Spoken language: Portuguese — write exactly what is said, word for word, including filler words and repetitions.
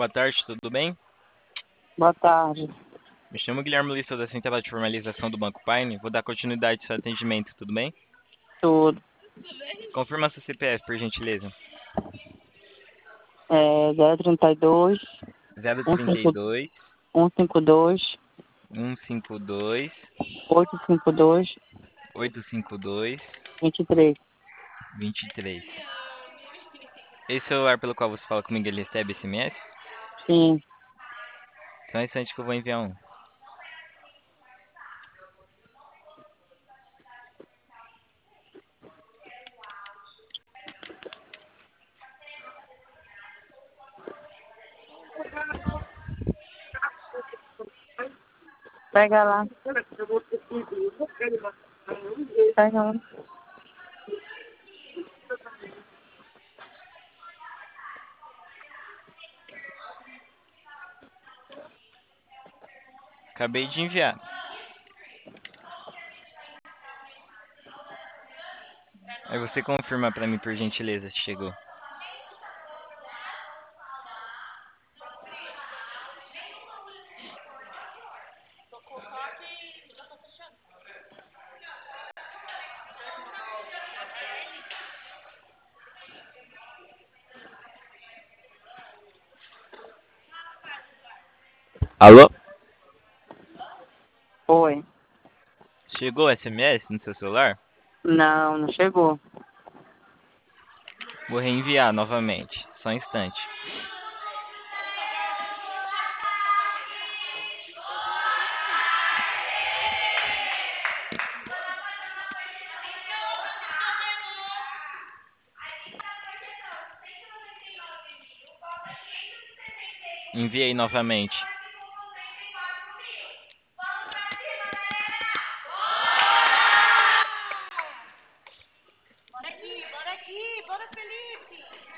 Boa tarde, tudo bem? Boa tarde. Me chamo Guilherme Lissa da Central de Formalização do Banco Paine. Vou dar continuidade ao seu atendimento, tudo bem? Tudo. Confirma seu C P F, por gentileza. É zero trinta e dois, zero trinta e cento dois, e cinquenta e dois, cento e cinquenta e dois, oitocentos e cinquenta e dois, oitocentos e cinquenta e dois, vinte e três. vinte e três. Esse celular pelo qual você fala comigo, ele recebe S M S? Sim. Só um instante que eu vou enviar um. Pega lá. Pega lá. Acabei de enviar. Aí você confirma pra mim, por gentileza, se chegou. Alô? Foi. Chegou o S M S no seu celular? Não, não chegou. Vou reenviar novamente. Só um instante. Enviei novamente. Bora aqui, bora aqui, bora Felipe!